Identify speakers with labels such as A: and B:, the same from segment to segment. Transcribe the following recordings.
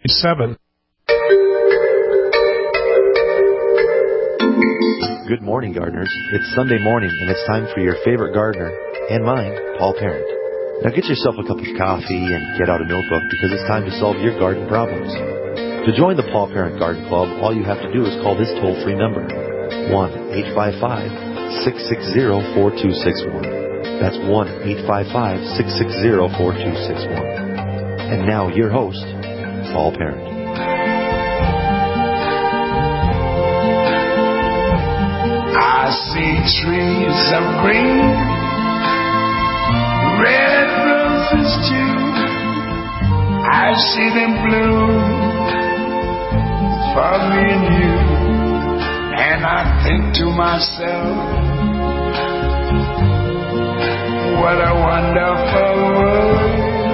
A: 7.
B: Good morning, gardeners. It's Sunday morning, and it's time for your favorite gardener, and mine, Paul Parent. Now get yourself a cup of coffee and get out a notebook because it's time to solve your garden problems. To join the Paul Parent Garden Club, all you have to do is call this toll-free number, 1-855-660-4261. That's 1-855-660-4261. And now your host, Paul Parent.
C: I see trees of green, red roses too. I see them bloom for me and you. And I think to myself, what a wonderful world.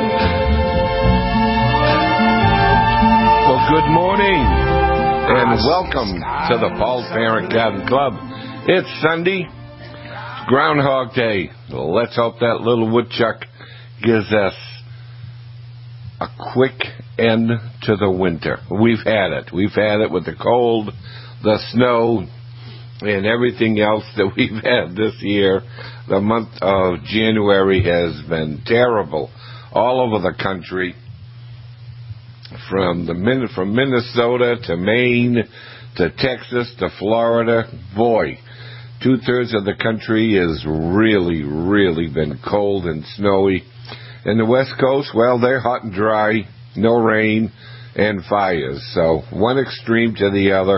D: Well, good morning, and welcome to the Paul Parent Garden Club. It's Sunday, Groundhog Day. Let's hope that little woodchuck gives us a quick end to the winter. We've had it. We've had it with the cold, the snow, and everything else that we've had this year. The month of January has been terrible all over the country, from Minnesota to Maine to Texas to Florida. Boy, 2/3 of the country has really, really been cold and snowy. And the West Coast, well, they're hot and dry, no rain, and fires. So one extreme to the other.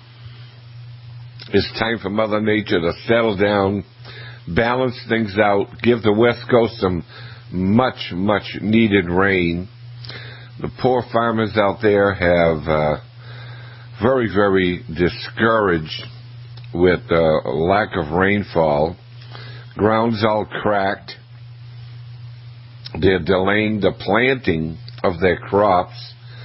D: It's time for Mother Nature to settle down, balance things out, give the West Coast some much, much needed rain. The poor farmers out there have very, very discouraged with lack of rainfall. Ground's all cracked. They're delaying the planting of their crops.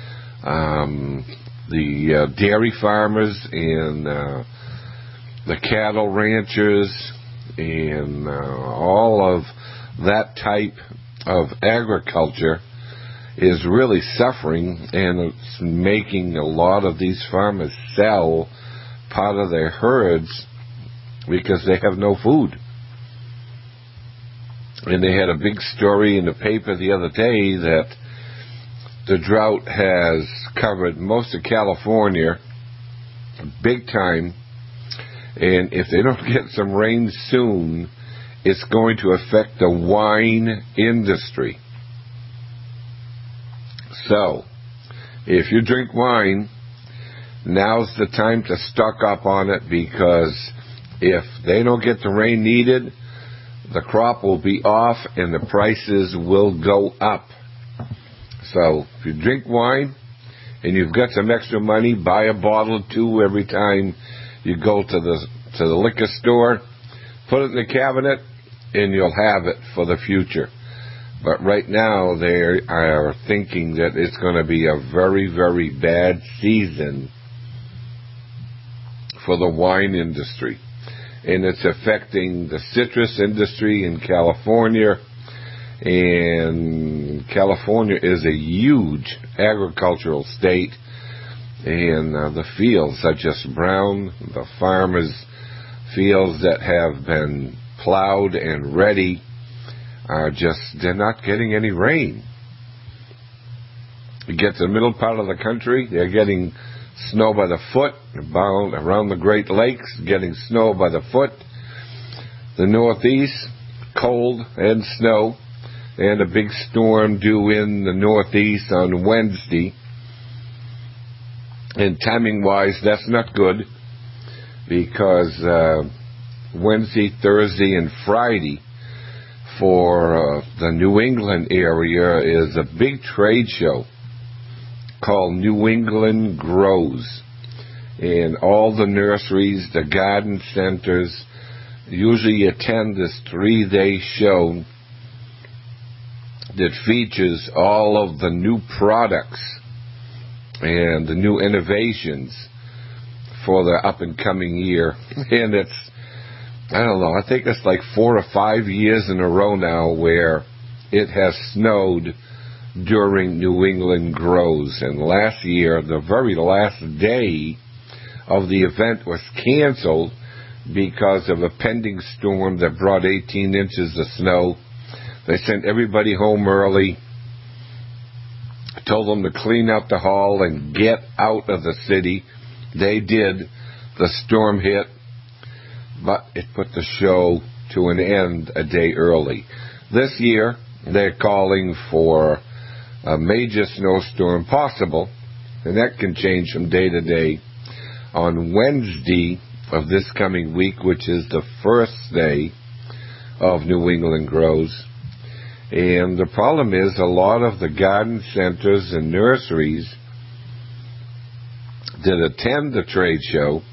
D: The dairy farmers and the cattle ranchers and all of that type of agriculture is really suffering, and it's making a lot of these farmers sell part of their herds because they have no food. And they had a big story in the paper the other day that the drought has covered most of California big time, and if they don't get some rain soon, it's going to affect the wine industry. So, if you drink wine, now's the time to stock up on it, because if they don't get the rain needed, the crop will be off and the prices will go up. So, if you drink wine and you've got some extra money, buy a bottle or two every time you go to the liquor store, put it in the cabinet, and you'll have it for the future. But right now, they are thinking that it's going to be a very, very bad season for the wine industry. And it's affecting the citrus industry in California. And California is a huge agricultural state. And the fields are just brown. The farmers' fields that have been plowed and ready they're not getting any rain. You get to the middle part of the country, they're getting snow by the foot. Around the Great Lakes, getting snow by the foot. The Northeast, cold and snow, and a big storm due in the Northeast on Wednesday. And timing-wise, that's not good, because Wednesday, Thursday, and Friday for the New England area is a big trade show called New England Grows. And all the nurseries, the garden centers, usually attend this 3-day show that features all of the new products and the new innovations for the up-and-coming year. And it's, I don't know, I think it's like 4 or 5 years in a row now where it has snowed during New England Grows. And last year, the very last day of the event was canceled because of a pending storm that brought 18 inches of snow. They sent everybody home early, told them to clean out the hall and get out of the city. They did. The storm hit, but it put the show to an end a day early. This year, they're calling for a major snowstorm possible, and that can change from day to day. On Wednesday of this coming week, which is the first day of New England Grows. And the problem is a lot of the garden centers and nurseries that attend the trade show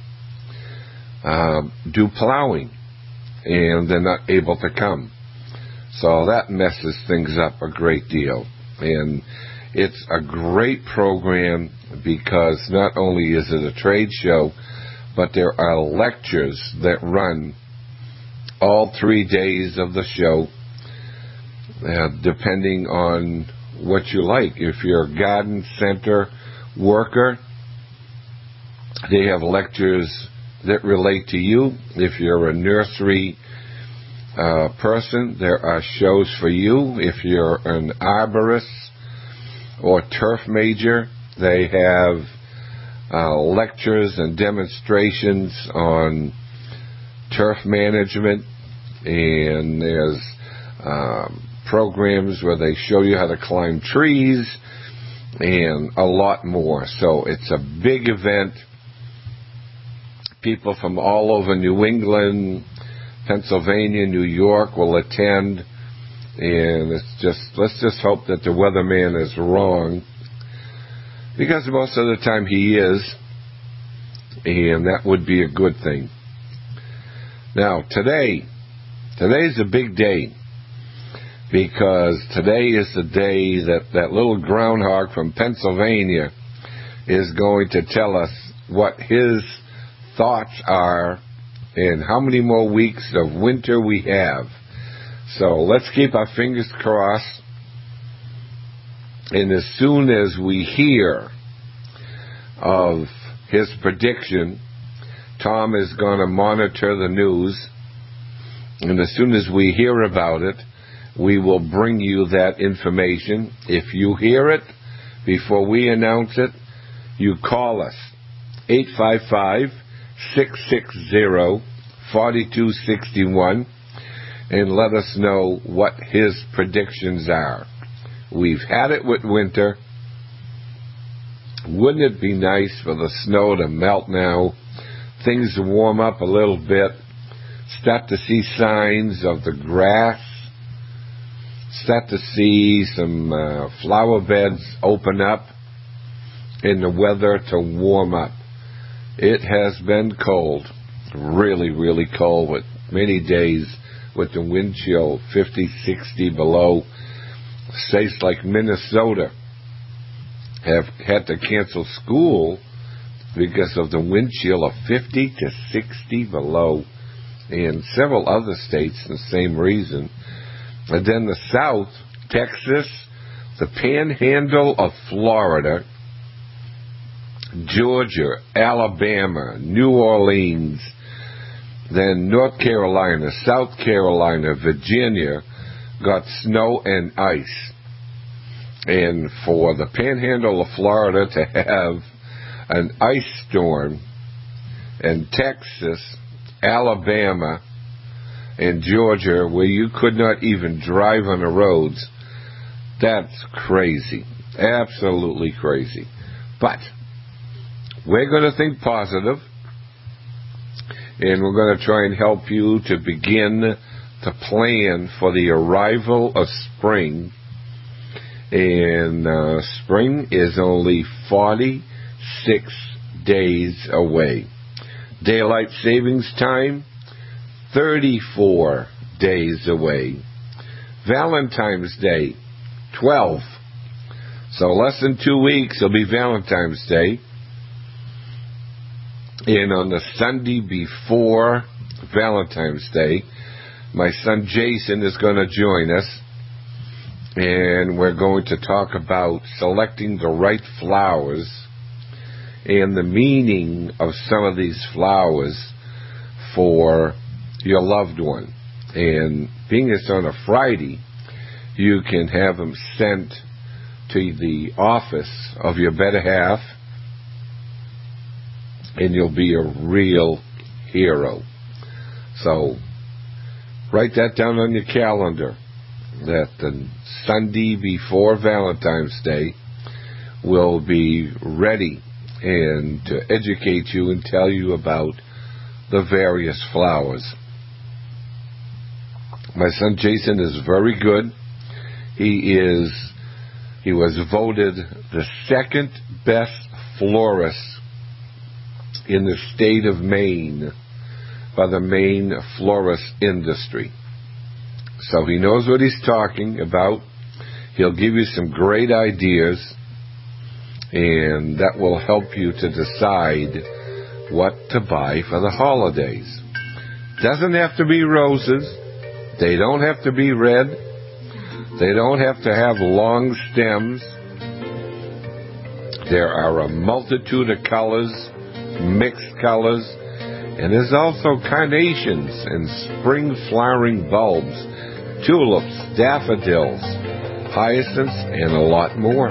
D: do plowing, and they're not able to come. So that messes things up a great deal. And it's a great program because not only is it a trade show, but there are lectures that run all 3 days of the show, depending on what you like. If you're a garden center worker, they have lectures that relate to you. If you're a nursery person, there are shows for you. If you're an arborist or turf major, they have lectures and demonstrations on turf management, and there's programs where they show you how to climb trees and a lot more. So it's a big event. People from all over New England, Pennsylvania, New York will attend, and let's just hope that the weatherman is wrong, because most of the time he is, and that would be a good thing. Now, today's a big day, because today is the day that little groundhog from Pennsylvania is going to tell us what his thoughts are and how many more weeks of winter we have. So let's keep our fingers crossed, and as soon as we hear of his prediction, Tom is going to monitor the news, and as soon as we hear about it, we will bring you that information. If you hear it before we announce it, you call us, 855-660-4261, and let us know what his predictions are. We've had it with winter. Wouldn't it be nice for the snow to melt now, things to warm up a little bit, start to see signs of the grass, start to see some flower beds open up, and the weather to warm up. It has been cold, really, really cold, with many days with the wind chill 50, 60 below. States like Minnesota have had to cancel school because of the wind chill of 50 to 60 below, and several other states the same reason. And then the South, Texas, the Panhandle of Florida, Georgia, Alabama, New Orleans, then North Carolina, South Carolina, Virginia got snow and ice. And for the Panhandle of Florida to have an ice storm, and Texas, Alabama, and Georgia, where you could not even drive on the roads, that's crazy. Absolutely crazy. But we're going to think positive, and we're going to try and help you to begin to plan for the arrival of spring. And spring is only 46 days away. Daylight savings time, 34 days away. Valentine's Day, 12. So less than 2 weeks it'll be Valentine's Day. And on the Sunday before Valentine's Day, my son Jason is going to join us. and we're going to talk about selecting the right flowers and the meaning of some of these flowers for your loved one. And being it's on a Friday, you can have them sent to the office of your better half, and you'll be a real hero. So write that down on your calendar, that the Sunday before Valentine's Day will be ready and to educate you and tell you about the various flowers. My son Jason is very good. He was voted the second best florist in the state of Maine by the Maine florist industry. So he knows what he's talking about. He'll give you some great ideas, and that will help you to decide what to buy for the holidays. Doesn't have to be roses. They don't have to be red. They don't have to have long stems. There are a multitude of colors, mixed colors, and there's also carnations and spring flowering bulbs, tulips, daffodils, hyacinths, and a lot more.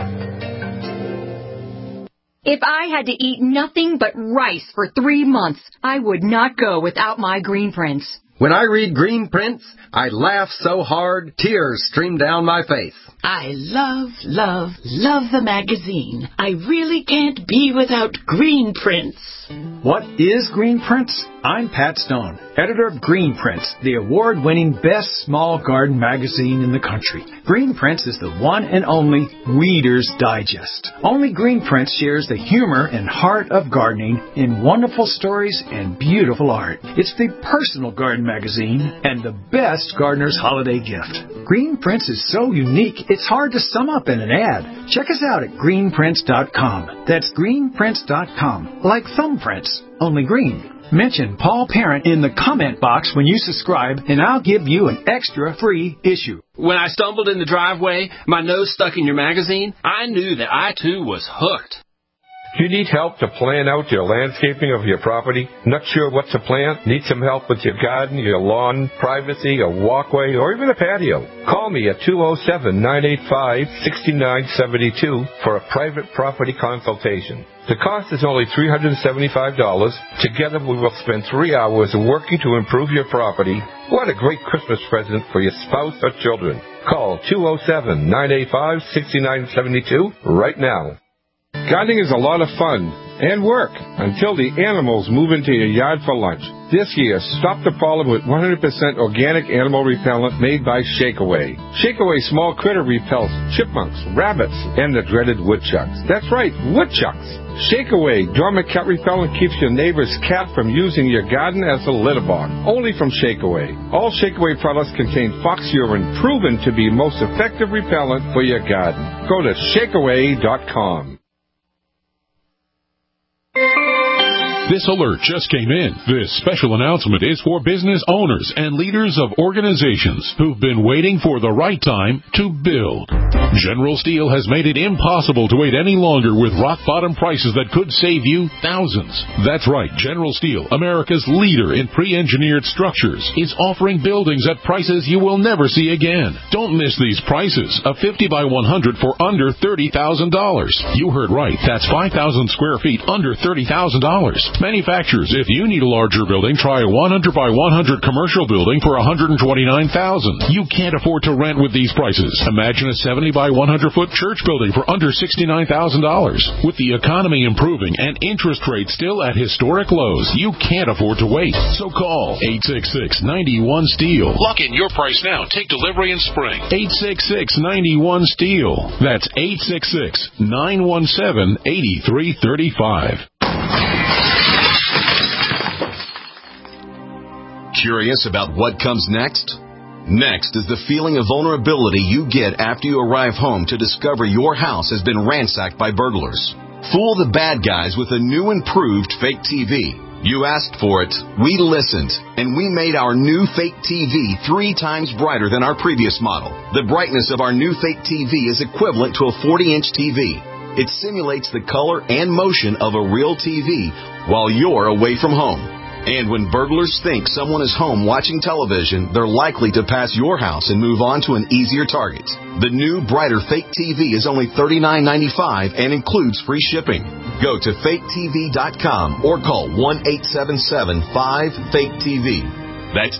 A: If I had to eat nothing but rice for 3 months, I would not go without my Green Prints.
E: When I read Green Prints, I laugh so hard, tears stream down my face.
F: I love, love, love the magazine. I really can't be without Green Prints.
G: What is Green Prints? I'm Pat Stone, editor of Green Prints, the award-winning best small garden magazine in the country. Green Prints is the one and only Reader's Digest. Only Green Prints shares the humor and heart of gardening in wonderful stories and beautiful art. It's the personal garden magazine and the best gardener's holiday gift. Green Prints is so unique, it's hard to sum up in an ad. Check us out at greenprints.com. That's greenprints.com, like thumbprints, only green. Mention Paul Parent in the comment box when you subscribe, and I'll give you an extra free issue.
H: When I stumbled in the driveway, my nose stuck in your magazine, I knew that I, too, was hooked.
D: Do you need help to plan out your landscaping of your property? Not sure what to plant? Need some help with your garden, your lawn, privacy, a walkway, or even a patio? Call me at 207-985-6972 for a private property consultation. The cost is only $375. Together we will spend 3 hours working to improve your property. What a great Christmas present for your spouse or children. Call 207-985-6972 right now. Gardening is a lot of fun and work until the animals move into your yard for lunch. This year, stop the problem with 100% organic animal repellent made by Shakeaway. Shakeaway small critter repels chipmunks, rabbits, and the dreaded woodchucks. That's right, woodchucks. Shakeaway dormant cat repellent keeps your neighbor's cat from using your garden as a litter box. Only from Shakeaway. All Shakeaway products contain fox urine, proven to be most effective repellent for your garden. Go to shakeaway.com.
I: This alert just came in. This special announcement is for business owners and leaders of organizations who've been waiting for the right time to build. General Steel has made it impossible to wait any longer with rock-bottom prices that could save you thousands. That's right. General Steel, America's leader in pre-engineered structures, is offering buildings at prices you will never see again. Don't miss these prices. A 50 by 100 for under $30,000. You heard right. That's 5,000 square feet under $30,000. Manufacturers, if you need a larger building, try a 100 by 100 commercial building for $129,000. You can't afford to rent with these prices. Imagine a 70 by 100 foot church building for under $69,000. With the economy improving and interest rates still at historic lows, you can't afford to wait. So call 866-91-STEEL. Lock in your price now. Take delivery in spring. 866-91-STEEL. That's 866-917-8335.
J: Curious about what comes next? Next is the feeling of vulnerability you get after you arrive home to discover your house has been ransacked by burglars. Fool the bad guys with a new improved fake TV. You asked for it, we listened, and we made our new Fake TV 3 times brighter than our previous model. The brightness of our new Fake TV is equivalent to a 40-inch TV. It simulates the color and motion of a real TV while you're away from home. And when burglars think someone is home watching television, they're likely to pass your house and move on to an easier target. The new, brighter Fake TV is only $39.95 and includes free shipping. Go to faketv.com or call 1-877-5-FAKE-TV. That's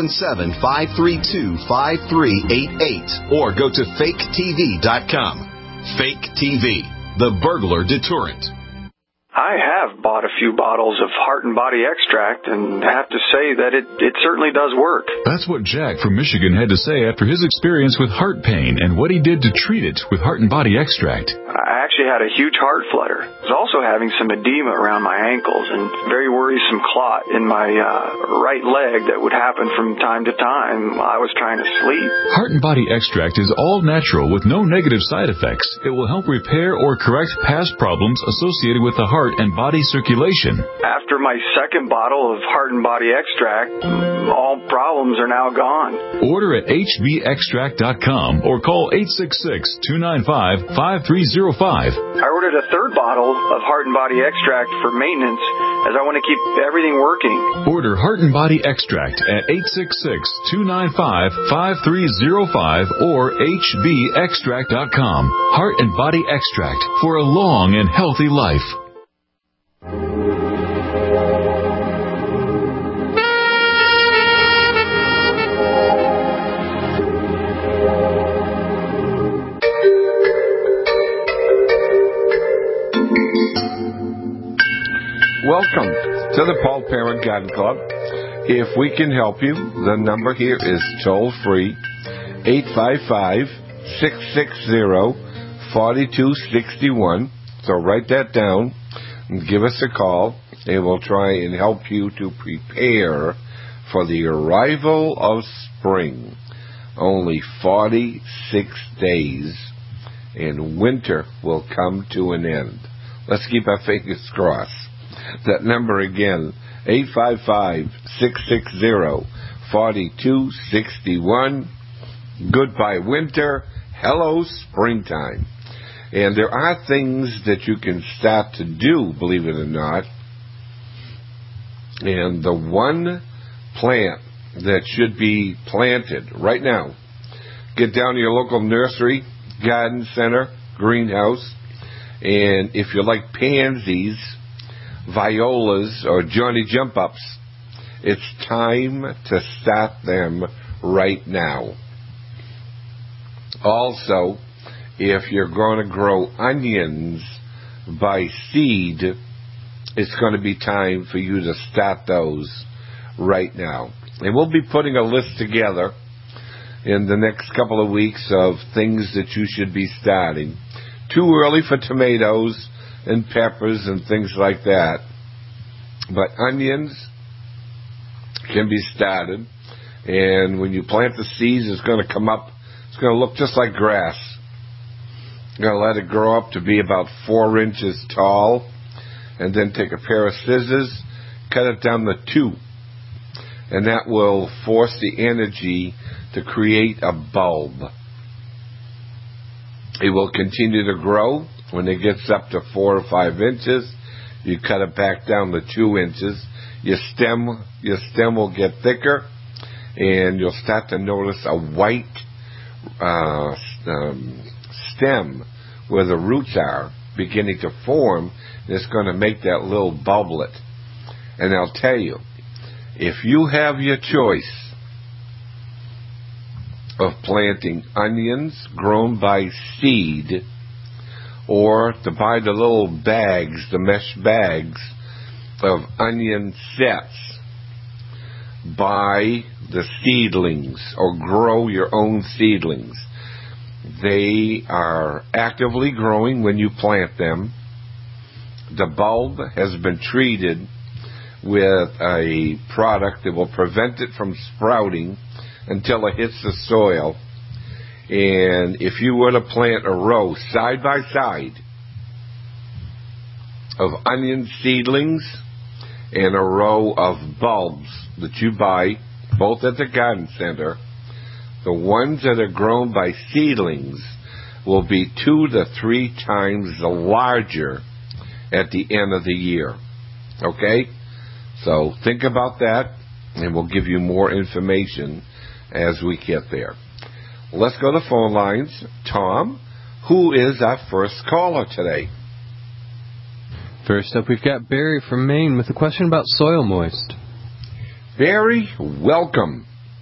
J: 877-532-5388. Or go to faketv.com. Fake TV, the burglar deterrent.
K: I have bought a few bottles of Heart and Body Extract and have to say that it certainly does work.
L: That's what Jack from Michigan had to say after his experience with heart pain and what he did to treat it with Heart and Body Extract.
K: I actually had a huge heart flutter. I was also having some edema around my ankles and very worrisome clot in my right leg that would happen from time to time while I was trying to sleep.
L: Heart and Body Extract is all natural with no negative side effects. It will help repair or correct past problems associated with the heart and body circulation.
K: After my second bottle of Heart and Body Extract, all problems are now gone.
L: Order at hbextract.com or call 866-295-5305.
K: I ordered a third bottle of Heart and Body Extract for maintenance as I want to keep everything working.
L: Order Heart and Body Extract at 866-295-5305 or hbextract.com. Heart and Body Extract for a long and healthy life.
D: Welcome to the Paul Parent Garden Club. If we can help you, the number here is toll-free, 855-660-4261. So write that down and give us a call, and we'll try and help you to prepare for the arrival of spring. Only 46 days, and winter will come to an end. Let's keep our fingers crossed. That number again, 855-660-4261. Goodbye winter, hello springtime. And there are things that you can start to do, believe it or not. And the one plant that should be planted right now, get down to your local nursery, garden center, greenhouse, and if you like pansies, violas, or Johnny jump-ups, it's time to start them right now. Also, if you're going to grow onions by seed, it's going to be time for you to start those right now. And we'll be putting a list together in the next couple of weeks of things that you should be starting. Too early for tomatoes and peppers and things like that. But onions can be started. And when you plant the seeds, it's going to come up. It's going to look just like grass. You're going to let it grow up to be about 4 inches tall. And then take a pair of scissors, cut it down to 2. And that will force the energy to create a bulb. It will continue to grow. When it gets up to 4 or 5 inches, you cut it back down to 2 inches. Your stem will get thicker, and you'll start to notice a white stem where the roots are beginning to form. And it's going to make that little bubblet. And I'll tell you, if you have your choice of planting onions grown by seed, or to buy the little bags, the mesh bags of onion sets, buy the seedlings or grow your own seedlings. They are actively growing when you plant them. The bulb has been treated with a product that will prevent it from sprouting until it hits the soil. And if you were to plant a row side by side of onion seedlings and a row of bulbs that you buy, both at the garden center, the ones that are grown by seedlings will be 2 to 3 times larger at the end of the year. Okay? So think about that, and we'll give you more information as we get there. Let's go to phone lines. Tom, who is our first caller today?
M: First up, we've got Barry from Maine with a question about soil moist.
D: Barry, welcome.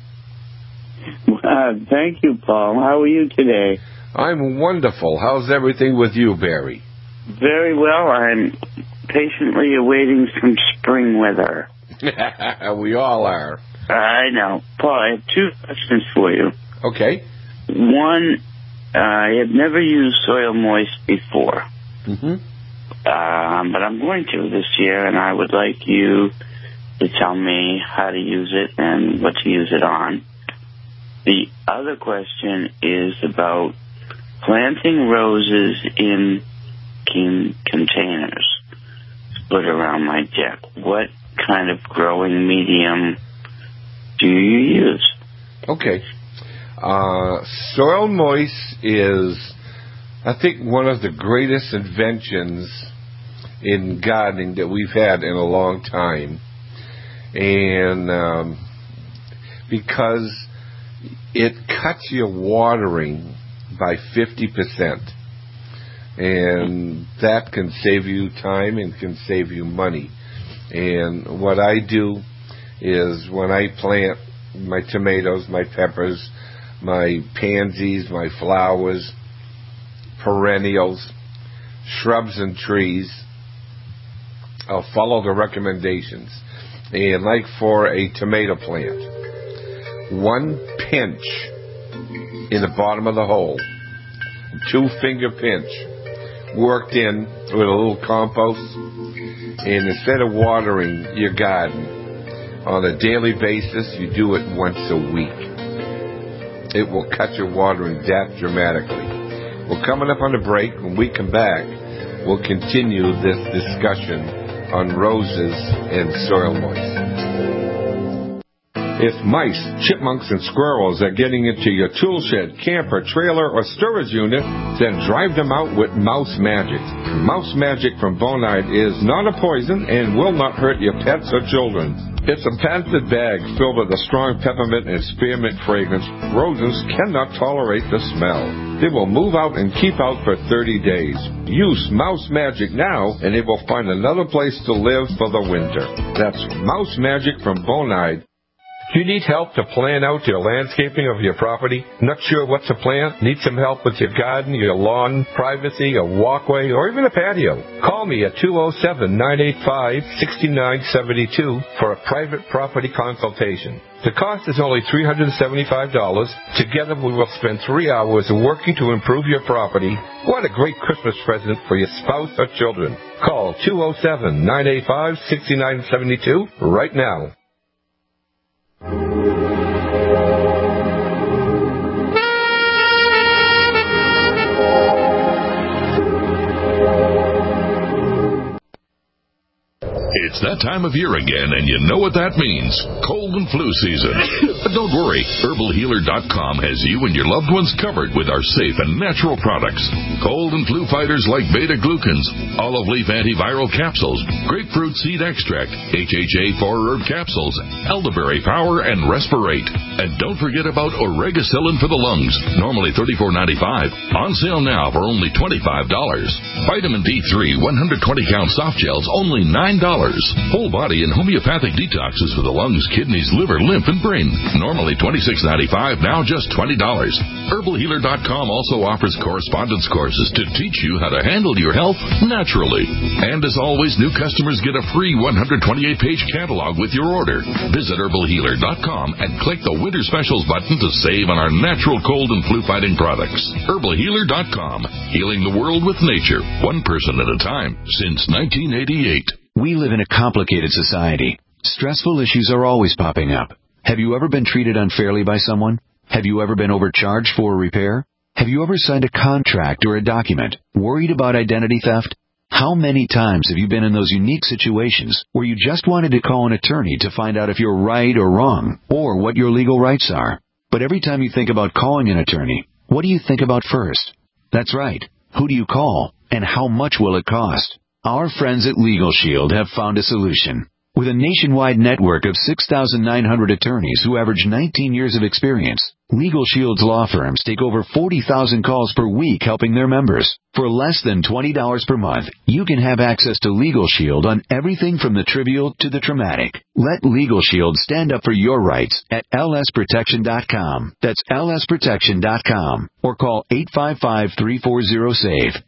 N: Thank you, Paul. How are you today?
D: I'm wonderful. How's everything with you, Barry?
N: Very well. I'm patiently awaiting some spring weather.
D: We all are.
N: I know. Paul, I have 2 questions for you.
D: Okay.
N: One, I have never used Soil Moist before.
D: Mm-hmm.
N: But I'm going to this year, and I would like you to tell me how to use it and what to use it on. The other question is about planting roses in containers split around my deck. What kind of growing medium do you use?
D: Okay. Soil Moist is, I think, one of the greatest inventions in gardening that we've had in a long time. And because it cuts your watering by 50%. And that can save you time and can save you money. And what I do is when I plant my tomatoes, my peppers, my pansies, my flowers, perennials, shrubs and trees, I'll follow the recommendations. And like for a tomato plant, 1 pinch in the bottom of the hole, 2-finger pinch, worked in with a little compost, and instead of watering your garden on a daily basis, you do it once a week. It will cut your watering that dramatically. We're coming up on a break. When we come back, we'll continue this discussion on roses and soil moist. If mice, chipmunks, and squirrels are getting into your tool shed, camper, trailer, or storage unit, then drive them out with Mouse Magic. Mouse Magic from Bonide is not a poison and will not hurt your pets or children. It's a patented bag filled with a strong peppermint and spearmint fragrance. Rodents cannot tolerate the smell. They will move out and keep out for 30 days. Use Mouse Magic now, and they will find another place to live for the winter. That's Mouse Magic from Bonide. Do you need help to plan out your landscaping of your property? Not sure what to plant? Need some help with your garden, your lawn, privacy, a walkway, or even a patio? Call me at 207-985-6972 for a private property consultation. The cost is only $375. Together we will spend 3 hours working to improve your property. What a great Christmas present for your spouse or children. Call 207-985-6972 right now.
I: It's that time of year again, and you know what that means. Cold and flu season. But don't worry. HerbalHealer.com has you and your loved ones covered with our safe and natural products. Cold and flu fighters like beta-glucans, olive leaf antiviral capsules, grapefruit seed extract, HHA 4-herb capsules, elderberry power, and Respirate. And don't forget about Oregacillin for the lungs, normally $34.95. On sale now for only $25. Vitamin D3 120-count soft gels, only $9. Whole body and homeopathic detoxes for the lungs, kidneys, liver, lymph, and brain. Normally $26.95, now just $20. HerbalHealer.com also offers correspondence courses to teach you how to handle your health naturally. And as always, new customers get a free 128-page catalog with your order. Visit HerbalHealer.com and click the Winter Specials button to save on our natural cold and flu-fighting products. HerbalHealer.com, healing the world with nature, one person at a time, since 1988.
O: We live in a complicated society. Stressful issues are always popping up. Have you ever been treated unfairly by someone? Have you ever been overcharged for a repair? Have you ever signed a contract or a document worried about identity theft? How many times have you been in those unique situations where you just wanted to call an attorney to find out if you're right or wrong, or what your legal rights are? But every time you think about calling an attorney, what do you think about first? That's right. Who do you call, and how much will it cost? Our friends at Legal Shield have found a solution. With a nationwide network of 6,900 attorneys who average 19 years of experience, Legal Shield's law firms take over 40,000 calls per week helping their members. For less than $20 per month, you can have access to Legal Shield on everything from the trivial to the traumatic. Let Legal Shield stand up for your rights at lsprotection.com. That's lsprotection.com. Or call 855-340-SAVE,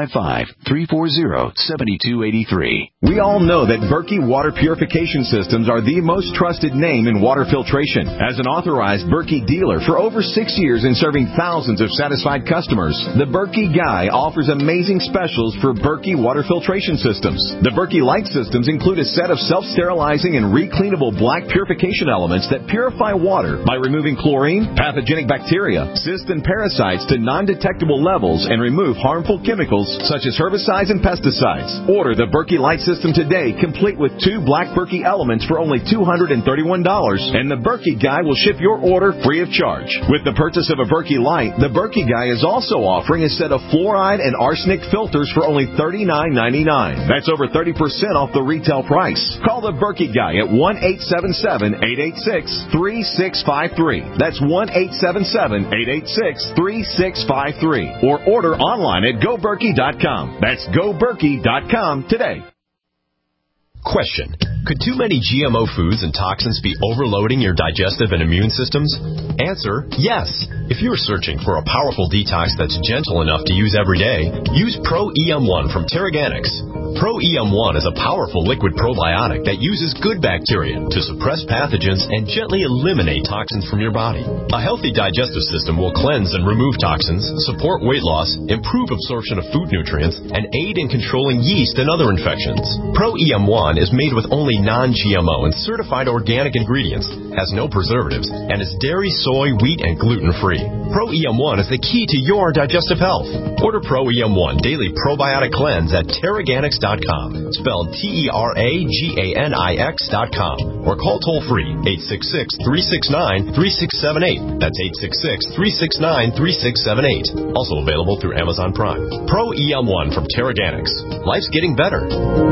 O: 855-340-7283.
P: We all know that Berkey Water Purification Systems are the most trusted name in water filtration. As an authorized Berkey dealer for over 6 years and serving thousands of satisfied customers, the Berkey Guy offers amazing specials for Berkey water filtration systems. The Berkey Light systems include a set of self-sterilizing and recleanable black purification elements that purify water by removing chlorine, pathogenic bacteria, cysts, and parasites to non-detectable levels and remove harmful chemicals such as herbicides and pesticides. Order the Berkey Light system today, complete with 2 black Berkey elements for only $231, and the Berkey Guy will ship your order free of charge. With the purchase of a Berkey Light, the Berkey Guy is also offering a set of fluoride and arsenic filters for only $39.99. That's over 30% off the retail price. Call the Berkey Guy at 1-877-886-3653. That's 1-877-886-3653. Or order online at GoBerkey.com. That's GoBerkey.com today.
Q: Question: could too many GMO foods and toxins be overloading your digestive and immune systems? Answer: yes. If you're searching for a powerful detox that's gentle enough to use every day, use Pro-EM1 from Terraganics. Pro-EM1 is a powerful liquid probiotic that uses good bacteria to suppress pathogens and gently eliminate toxins from your body. A healthy digestive system will cleanse and remove toxins, support weight loss, improve absorption of food nutrients, and aid in controlling yeast and other infections. Pro-EM1 is made with only non-GMO and certified organic ingredients, has no preservatives, and is dairy, soy, wheat, and gluten-free. Pro-EM1 is the key to your digestive health. Order Pro-EM1 Daily Probiotic Cleanse at Terraganics.com, spelled Terraganix.com, or call toll-free 866-369-3678. That's 866-369-3678. Also available through Amazon Prime. Pro-EM1 from Terraganics. Life's getting better.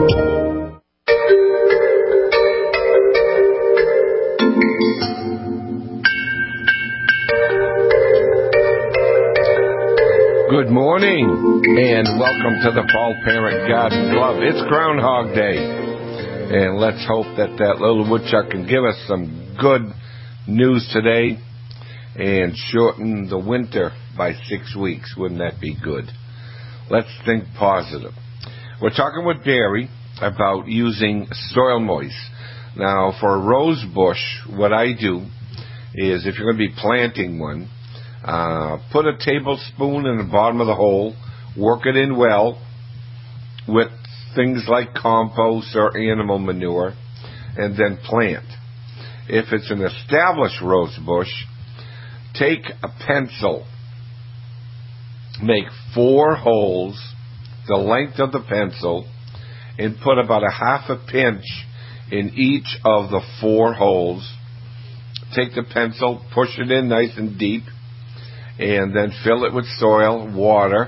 D: Good morning, and welcome to the Paul Parent Garden Club. It's Groundhog Day, and let's hope that little woodchuck can give us some good news today and shorten the winter by 6 weeks. Wouldn't that be good? Let's think positive. We're talking with Barry about using soil moist. Now, for a rose bush, what I do is, if you're going to be planting one, put a tablespoon in the bottom of the hole, work it in well with things like compost or animal manure, and then plant. If it's an established rose bush, take a pencil, make 4 holes the length of the pencil, and put about a half a pinch in each of the 4 holes. Take the pencil, push it in nice and deep, and then fill it with soil, water,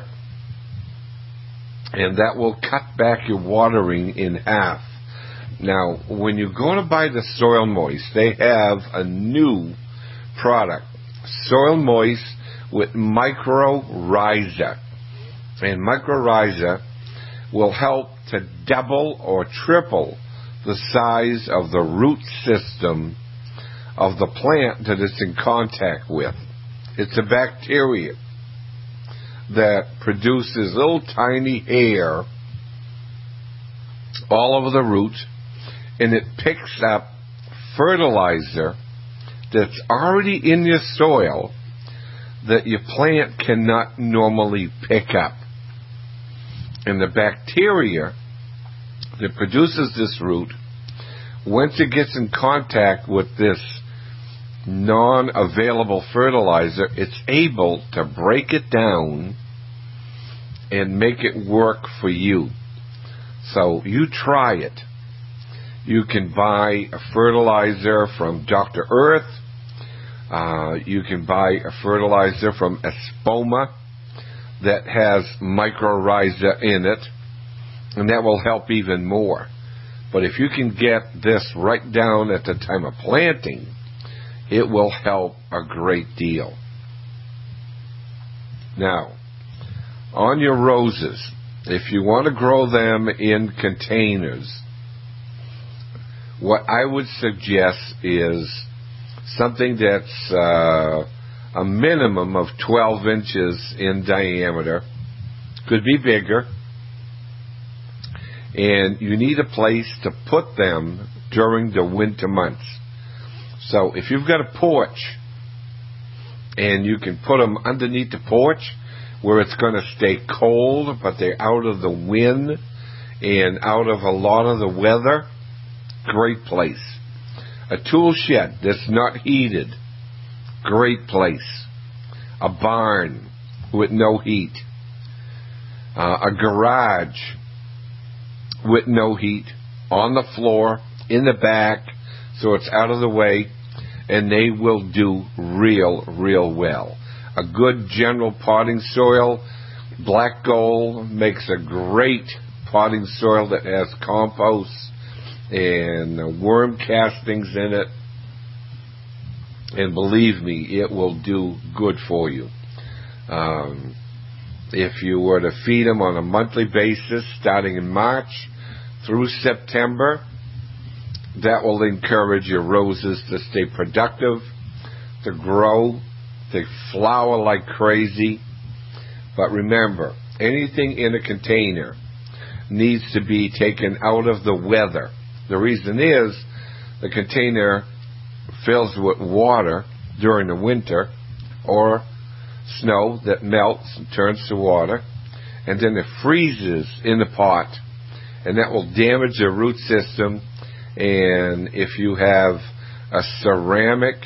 D: and that will cut back your watering in half. Now, when you're going to buy the Soil Moist, they have a new product, Soil Moist with Mycorrhiza. And Mycorrhiza will help to double or triple the size of the root system of the plant that it's in contact with. It's a bacteria that produces little tiny hair all over the root, and it picks up fertilizer that's already in your soil that your plant cannot normally pick up. And the bacteria that produces this root, once it gets in contact with this non-available fertilizer, it's able to break it down and make it work for you. So you try it. You can buy a fertilizer from Dr. Earth. You can buy a fertilizer from Espoma that has mycorrhiza in it, and that will help even more. But if you can get this right down at the time of planting, it will help a great deal. Now, on your roses, if you want to grow them in containers, what I would suggest is something that's a minimum of 12 inches in diameter. Could be bigger. And you need a place to put them during the winter months. So if you've got a porch and you can put them underneath the porch where it's going to stay cold, but they're out of the wind and out of a lot of the weather, great place. A tool shed that's not heated, great place. A barn with no heat. A garage with no heat, on the floor, in the back, so it's out of the way, and they will do real well. A good general potting soil, Black Gold makes a great potting soil that has compost and worm castings in it, and believe me, it will do good for you. If you were to feed them on a monthly basis starting in March through September, that will encourage your roses to stay productive, to grow, to flower like crazy. But remember, anything in a container needs to be taken out of the weather. The reason is the container fills with water during the winter or snow that melts and turns to water, and then it freezes in the pot, and that will damage the root system. And if you have a ceramic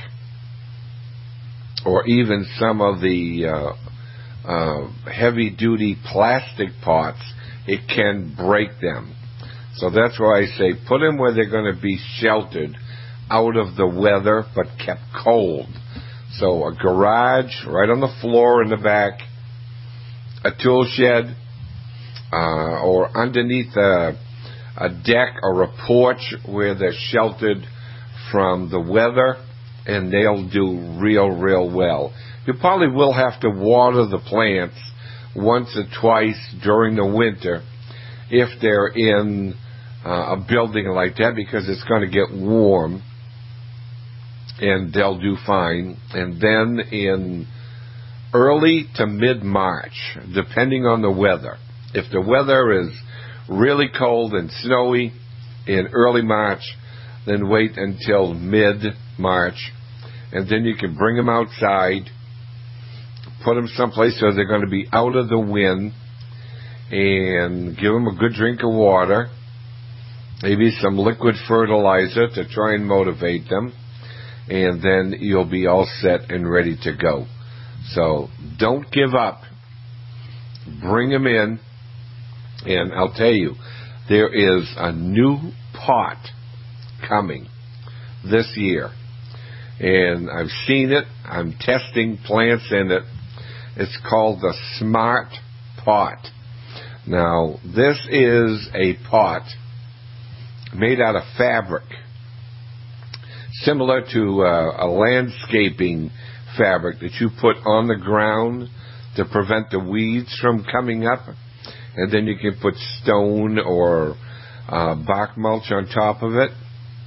D: or even some of the heavy-duty plastic pots, it can break them. So that's why I say put them where they're going to be sheltered out of the weather but kept cold. So a garage right on the floor in the back, a tool shed, or underneath a deck or a porch where they're sheltered from the weather, and they'll do real well. You probably will have to water the plants once or twice during the winter if they're in a building like that, because it's going to get warm, and they'll do fine. And then in early to mid-March, depending on the weather, if the weather is really cold and snowy in early March, then wait until mid-March, and then you can bring them outside, put them someplace so they're going to be out of the wind, and give them a good drink of water, maybe some liquid fertilizer to try and motivate them, and then you'll be all set and ready to go. So don't give up. Bring them in, and I'll tell you, there is a new pot coming this year, and I've seen it. I'm testing plants in it. It's called the Smart Pot. Now, this is a pot made out of fabric, similar to a landscaping fabric that you put on the ground to prevent the weeds from coming up, and then you can put stone or bark mulch on top of it,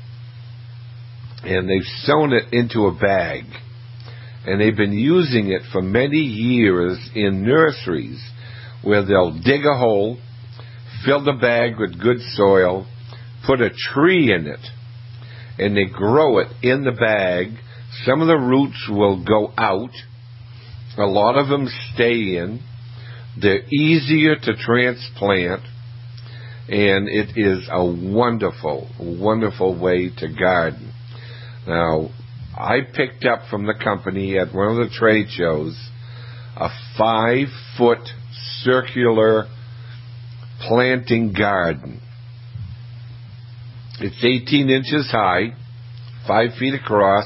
D: and they've sewn it into a bag, and they've been using it for many years in nurseries where they'll dig a hole, fill the bag with good soil, put a tree in it, and they grow it in the bag. Some of the roots will go out. A lot of them stay in. They're easier to transplant, and it is a wonderful, wonderful way to garden. Now, I picked up from the company at one of the trade shows a 5-foot circular planting garden. It's 18 inches high, 5 feet across,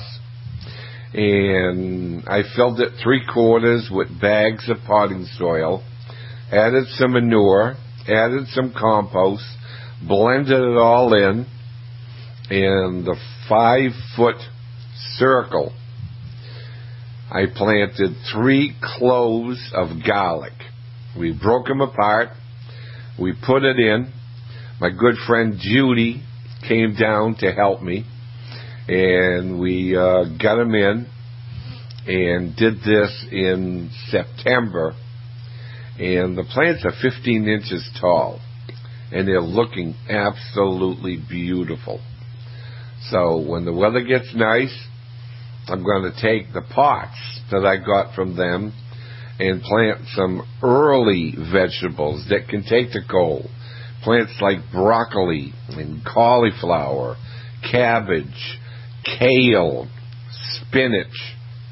D: and I filled it 3/4 with bags of potting soil, added some manure, added some compost, blended it all in the 5-foot circle. I planted 3 cloves of garlic. We broke them apart. We put it in. My good friend Judy came down to help me, and we got them in and did this in September. And the plants are 15 inches tall, and they're looking absolutely beautiful. So when the weather gets nice, I'm going to take the pots that I got from them and plant some early vegetables that can take the cold. Plants like broccoli and cauliflower, cabbage, kale, spinach.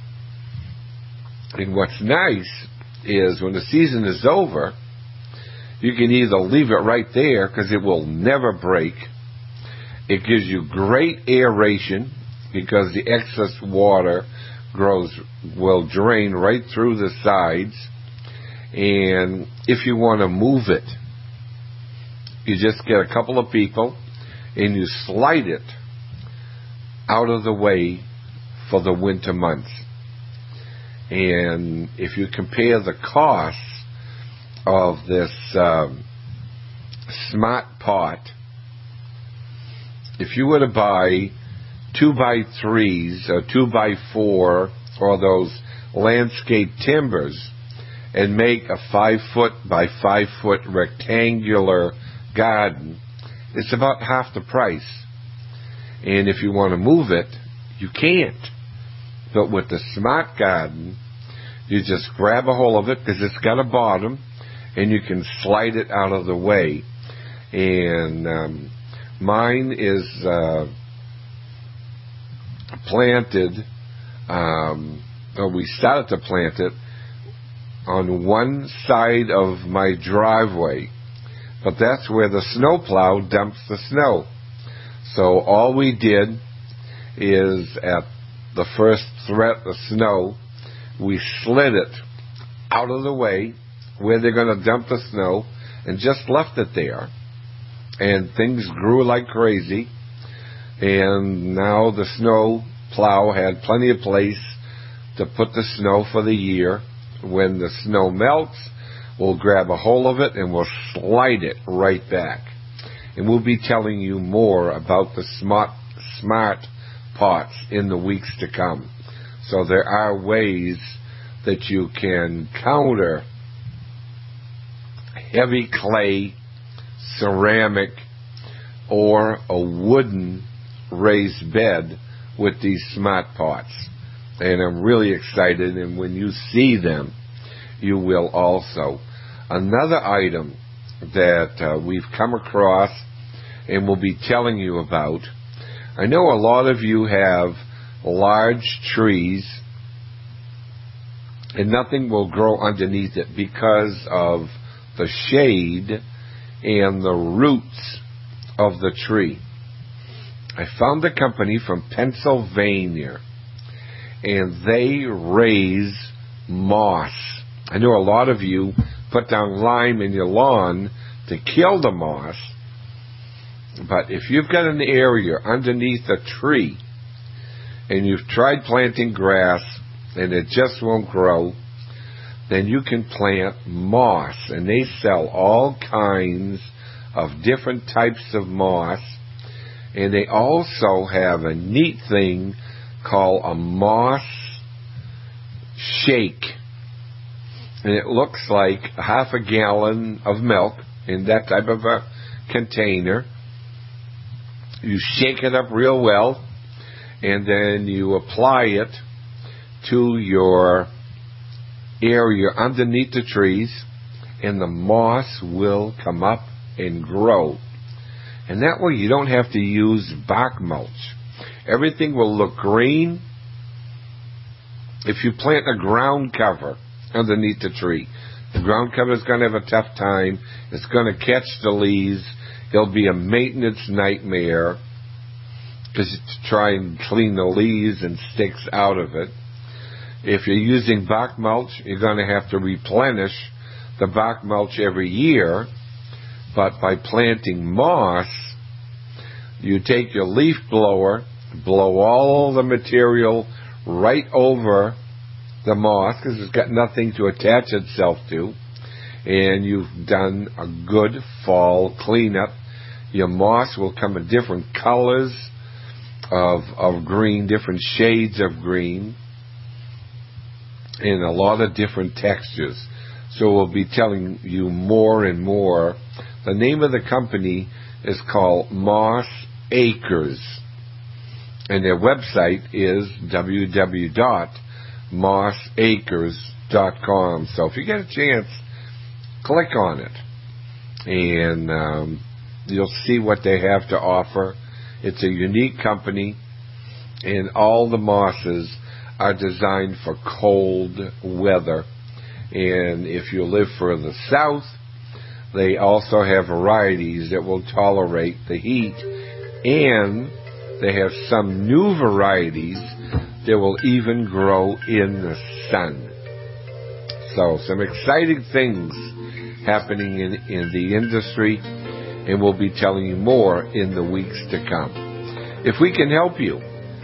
D: And what's nice is when the season is over, you can either leave it right there because it will never break. It gives you great aeration because the excess water will drain right through the sides. And if you want to move it, you just get a couple of people and you slide it out of the way for the winter months. And if you compare the cost of this smart pot, if you were to buy 2x3s or 2x4 or those landscape timbers and make a 5-foot by 5-foot rectangular garden, it's about half the price. And if you want to move it, you can't. But with the smart garden, you just grab a hold of it because it's got a bottom, and you can slide it out of the way. And mine is planted, we started to plant it on one side of my driveway, but that's where the snowplow dumps the snow. So all we did is at the first threat of snow, we slid it out of the way where they're going to dump the snow and just left it there. And things grew like crazy. And now the snow plow had plenty of place to put the snow for the year. When the snow melts, we'll grab a hold of it and we'll slide it right back. And we'll be telling you more about the smart pots in the weeks to come. So there are ways that you can counter heavy clay, ceramic, or a wooden raised bed with these smart pots. And I'm really excited, and when you see them, you will also. Another item that we've come across and will be telling you about, I know a lot of you have large trees and nothing will grow underneath it because of the shade and the roots of the tree. I found a company from Pennsylvania, and they raise moss. I know a lot of you put down lime in your lawn to kill the moss, but if you've got an area underneath a tree and you've tried planting grass and it just won't grow, then you can plant moss. And they sell all kinds of different types of moss. And they also have a neat thing called a moss shake. And it looks like half a gallon of milk in that type of a container. You shake it up real well, and then you apply it to your area underneath the trees, and the moss will come up and grow. And that way you don't have to use bark mulch. Everything will look green. If you plant a ground cover underneath the tree, The ground cover is going to have a tough time. It's going to catch the leaves. It'll be a maintenance nightmare because to try and clean the leaves and sticks out of it. If you're using bark mulch, you're going to have to replenish the bark mulch every year. But by planting moss, you take your leaf blower, blow all the material right over the moss because it's got nothing to attach itself to, and you've done a good fall cleanup. Your moss will come in different colors of green, different shades of green, and a lot of different textures. So we'll be telling you more and more. The name of the company is called Moss Acres, and their website is www.mossacres.com. So if you get a chance, click on it, and you'll see what they have to offer. It's a unique company, and all the mosses are designed for cold weather. And if you live further south, they also have varieties that will tolerate the heat, and they have some new varieties that will even grow in the sun. So some exciting things happening in the industry, and we'll be telling you more in the weeks to come. If we can help you,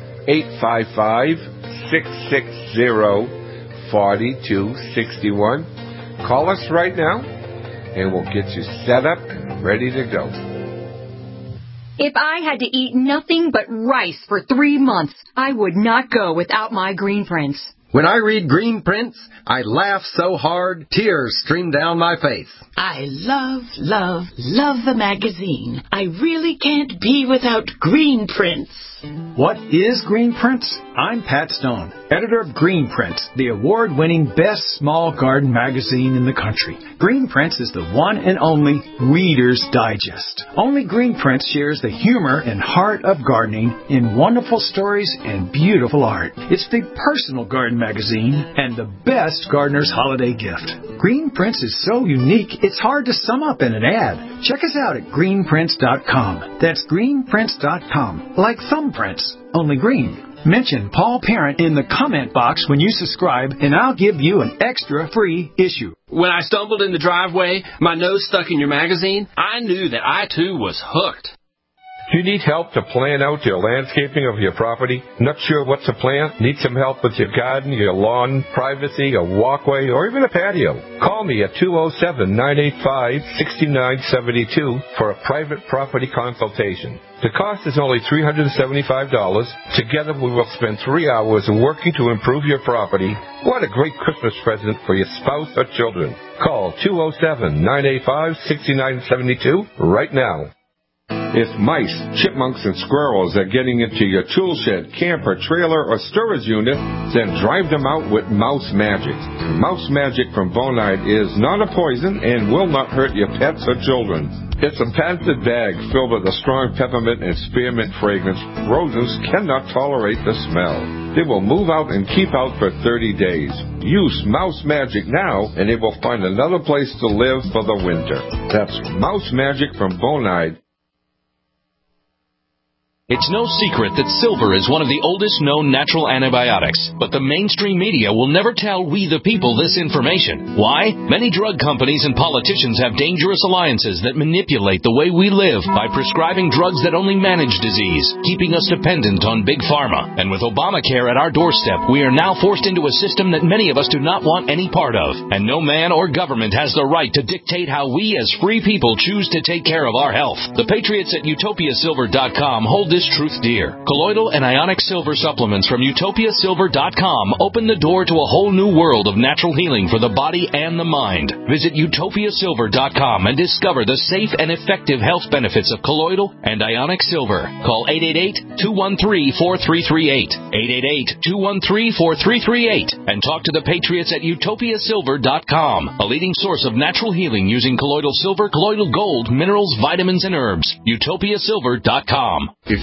D: 855-660-4261. Call us right now, and we'll get you set up and ready to go.
A: If I had to eat nothing but rice for 3 months, I would not go without my Green Prints.
E: When I read Green Prints, I laugh so hard, tears stream down my face.
F: I love, love, love the magazine. I really can't be without Green Prints.
G: What is Green Prints? I'm Pat Stone, editor of Green Prints, the award-winning best small garden magazine in the country. Green Prints is the one and only Reader's Digest. Only Green Prints shares the humor and heart of gardening in wonderful stories and beautiful art. It's the personal garden magazine and the best gardener's holiday gift. Green Prints is so unique, it's hard to sum up in an ad. Check us out at greenprints.com. That's greenprints.com, like thumbprints, only green. Mention Paul Parent in the comment box when you subscribe, and I'll give you an extra free issue.
H: When I stumbled in the driveway, my nose stuck in your magazine, I knew that I too was hooked.
D: Do you need help to plan out your landscaping of your property? Not sure what to plant? Need some help with your garden, your lawn, privacy, a walkway, or even a patio? Call me at 207-985-6972 for a private property consultation. The cost is only $375. Together we will spend 3 hours working to improve your property. What a great Christmas present for your spouse or children. Call 207-985-6972 right now. If mice, chipmunks, and squirrels are getting into your tool shed, camper, trailer, or storage unit, then drive them out with Mouse Magic. Mouse Magic from Bonide is not a poison and will not hurt your pets or children. It's a patented bag filled with a strong peppermint and spearmint fragrance. Rodents cannot tolerate the smell. They will move out and keep out for 30 days. Use Mouse Magic now, and they will find another place to live for the winter. That's Mouse Magic from Bonide.
R: It's no secret that silver is one of the oldest known natural antibiotics, but the mainstream media will never tell we the people this information. Why? Many drug companies and politicians have dangerous alliances that manipulate the way we live by prescribing drugs that only manage disease, keeping us dependent on big pharma. And with Obamacare at our doorstep, we are now forced into a system that many of us do not want any part of. And no man or government has the right to dictate how we as free people choose to take care of our health. The patriots at utopiasilver.com hold this truth dear. Colloidal and ionic silver supplements from utopiasilver.com open the door to a whole new world of natural healing for the body and the mind. Visit utopiasilver.com and discover the safe and effective health benefits of colloidal and ionic silver. Call 888-213-4338. 888-213-4338 and talk to the patriots at utopiasilver.com, a leading source of natural healing using colloidal silver, colloidal gold, minerals, vitamins, and herbs. utopiasilver.com.
D: If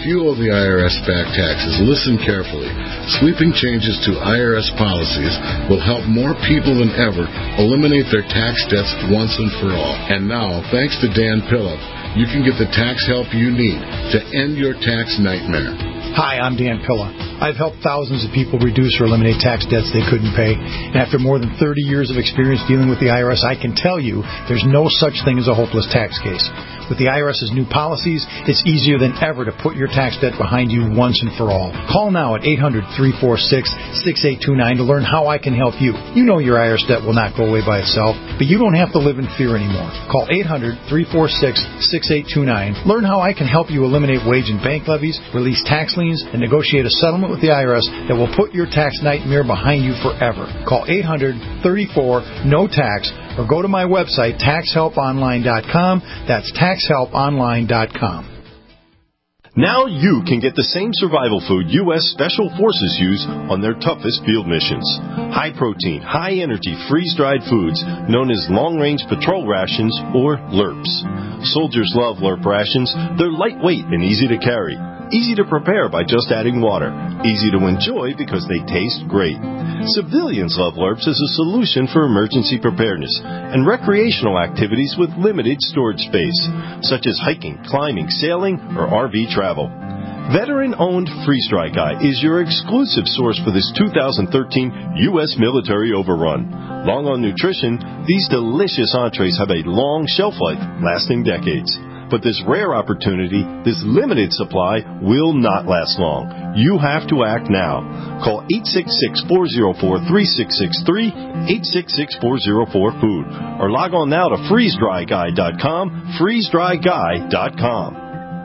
S: you owe the IRS back taxes, listen carefully. Sweeping changes to IRS policies will help more people than ever eliminate their tax debts once and for all. And now, thanks to Dan Pilla, you can get the tax help you need to end your tax nightmare.
T: Hi, I'm Dan Pilla. I've helped thousands of people reduce or eliminate tax debts they couldn't pay. And after more than 30 years of experience dealing with the IRS, I can tell you there's no such thing as a hopeless tax case. With the IRS's new policies, it's easier than ever to put your tax debt behind you once and for all. Call now at 800-346-6829 to learn how I can help you. You know your IRS debt will not go away by itself, but you don't have to live in fear anymore. Call 800-346-6829. Learn how I can help you eliminate wage and bank levies, release tax liens, and negotiate a settlement with the IRS that will put your tax nightmare behind you forever. Call 800-34-NO-TAX or go to my website, taxhelponline.com. That's taxhelponline.com.
Q: Now you can get the same survival food U.S. Special Forces use on their toughest field missions. High-protein, high-energy, freeze-dried foods known as long-range patrol rations or LRPs. Soldiers love LRP rations. They're lightweight and easy to carry. Easy to prepare by just adding water. Easy to enjoy because they taste great. Civilians love LRPs as a solution for emergency preparedness and recreational activities with limited storage space, such as hiking, climbing, sailing, or RV travel. Veteran-owned Freeze Dry Guy is your exclusive source for this 2013 U.S. military overrun. Long on nutrition, these delicious entrees have a long shelf life, lasting decades. But this rare opportunity, this limited supply, will not last long. You have to act now. Call 866-404-3663, 866-404-FOOD, or log on now to freezedryguy.com, freezedryguy.com.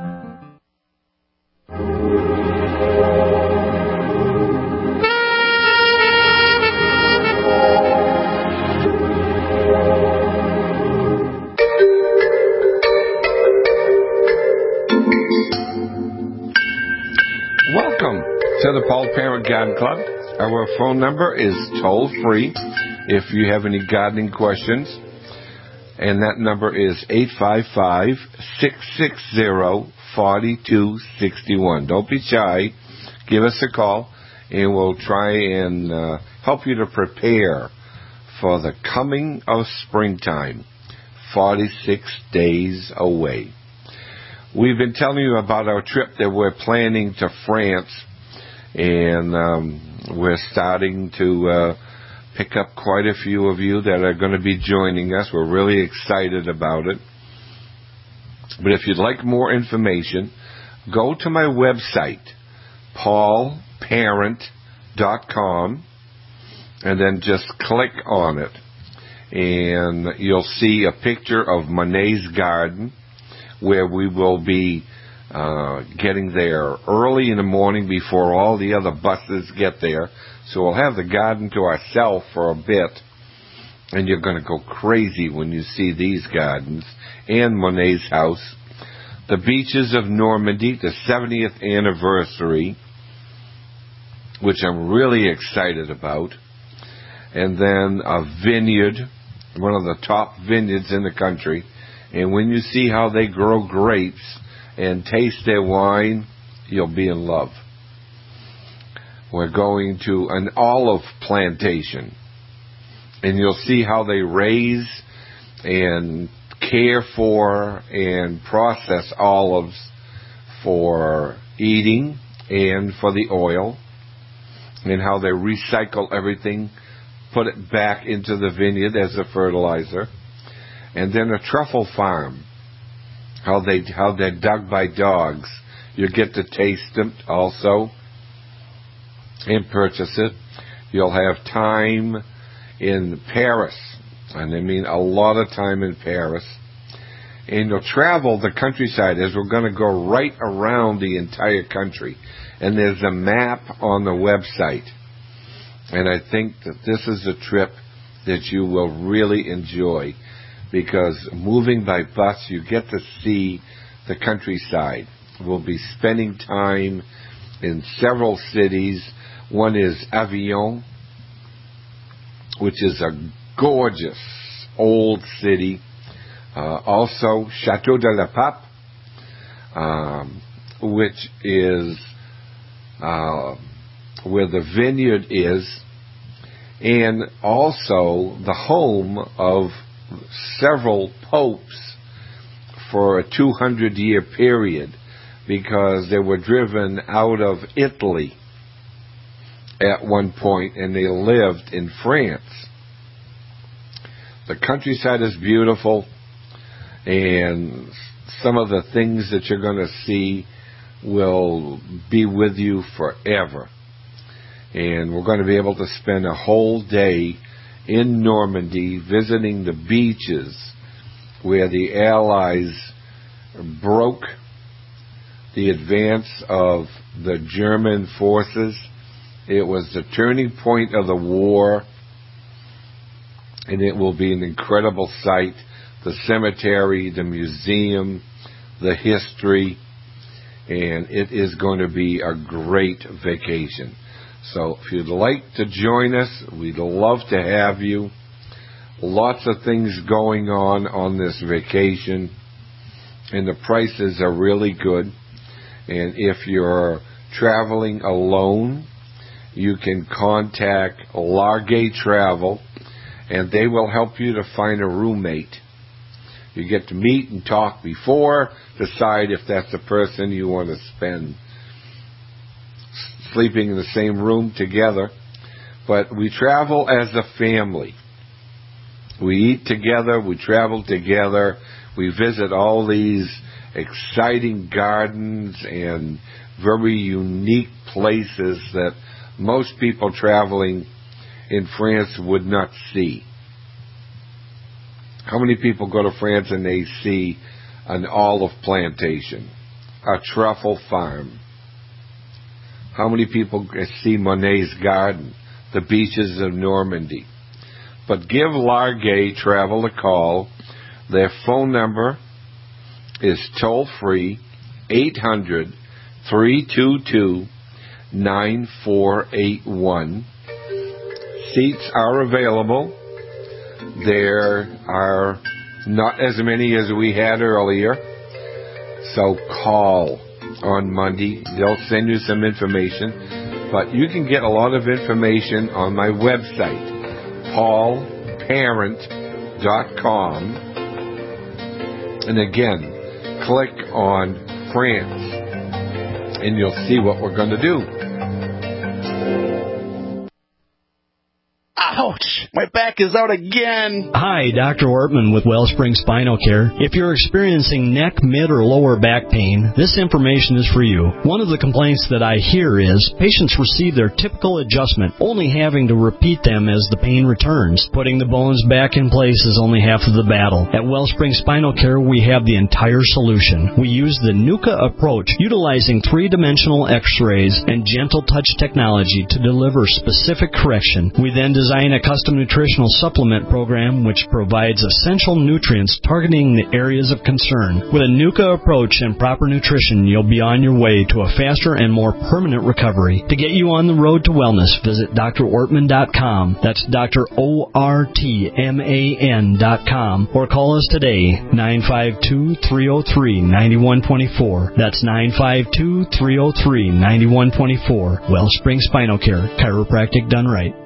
D: Welcome to the Paul Parent Garden Club. Our phone number is toll-free if you have any gardening questions. And that number is 855-660-4261. Don't be shy. Give us a call, and we'll try and help you to prepare for the coming of springtime, 46 days away. We've been telling you about our trip that we're planning to France, and we're starting to pick up quite a few of you that are going to be joining us. We're really excited about it. But if you'd like more information, go to my website, paulparent.com, and then just click on it. And you'll see a picture of Monet's garden, where we will be getting there early in the morning before all the other buses get there. So we'll have the garden to ourselves for a bit, and you're going to go crazy when you see these gardens and Monet's house. The beaches of Normandy, the 70th anniversary, which I'm really excited about. And then a vineyard, one of the top vineyards in the country. And when you see how they grow grapes and taste their wine, you'll be in love. We're going to an olive plantation, and you'll see how they raise and care for and process olives for eating and for the oil, and how they recycle everything, put it back into the vineyard as a fertilizer. And then a truffle farm, how they're dug by dogs. You get to taste them also and purchase it. You'll have time in Paris, and I mean a lot of time in Paris. And you'll travel the countryside, as we're going to go right around the entire country. And there's a map on the website. And I think that this is a trip that you will really enjoy, because moving by bus, you get to see the countryside. We'll be spending time in several cities. One is Avignon, which is a gorgeous old city. Also, Chateau de la Pape, which is where the vineyard is, and also the home of several popes for a 200-year period, because they were driven out of Italy at one point and they lived in France. The countryside is beautiful, and some of the things that you're going to see will be with you forever. And we're going to be able to spend a whole day in Normandy visiting the beaches where the Allies broke the advance of the German forces. It was the turning point of the war, and it will be an incredible sight. The cemetery, the museum, the history, and it is going to be a great vacation. So if you'd like to join us, we'd love to have you. Lots of things going on this vacation, and the prices are really good. And if you're traveling alone, you can contact Largay Travel, and they will help you to find a roommate. You get to meet and talk before, decide if that's the person you want to spend sleeping in the same room together. But we travel as a family. We eat together, we travel together, we visit all these exciting gardens and very unique places that most people traveling in France would not see. How many people go to France and they see an olive plantation, a truffle farm? How many people see Monet's garden, the beaches of Normandy? But give Largay Travel a call. Their phone number is toll-free, 800-322-9481. Seats are available. There are not as many as we had earlier, so call on Monday. They'll send you some information, but you can get a lot of information on my website, paulparent.com. And again, click on France, and you'll see what we're going to do.
U: Ouch! My back is out again!
V: Hi, Dr. Ortman with Wellspring Spinal Care. If you're experiencing neck, mid, or lower back pain, this information is for you. One of the complaints that I hear is patients receive their typical adjustment, only having to repeat them as the pain returns. Putting the bones back in place is only half of the battle. At Wellspring Spinal Care, we have the entire solution. We use the NUCA approach, utilizing three-dimensional x-rays and gentle touch technology to deliver specific correction. We then design a custom nutritional supplement program which provides essential nutrients targeting the areas of concern. With a NUCA approach and proper nutrition, you'll be on your way to a faster and more permanent recovery. To get you on the road to wellness, visit drortman.com. That's drortman.com, or call us today, 952-303-9124. That's 952-303-9124. Wellspring Spinal Care, chiropractic done right.